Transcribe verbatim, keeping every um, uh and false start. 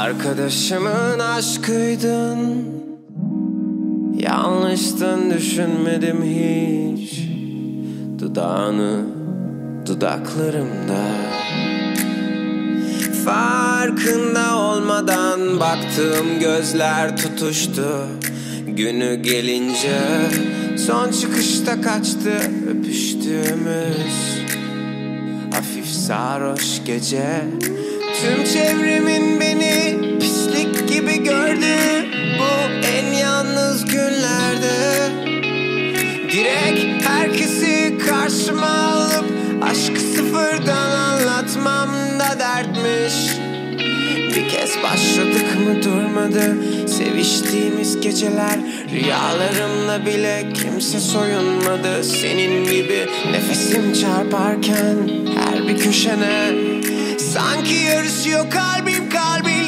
Arkadaşımın aşkıydın, yanlıştın düşünmedim hiç. Dudağını dudaklarımda, farkında olmadan baktığım gözler tutuştu. Günü gelince son çıkışta kaçtı öpüştüğümüz hafif sarhoş gece. Tüm çevremin beni pislik gibi gördü bu en yalnız günlerde. Direkt herkesi karşıma alıp aşkı sıfırdan anlatmam da dertmiş. Bir kez başladık mı durmadı seviştiğimiz geceler. Rüyalarımla bile kimse soyunmadı. Senin gibi nefesim çarparken her bir köşene, sanki yarışıyor kalbim kalbim.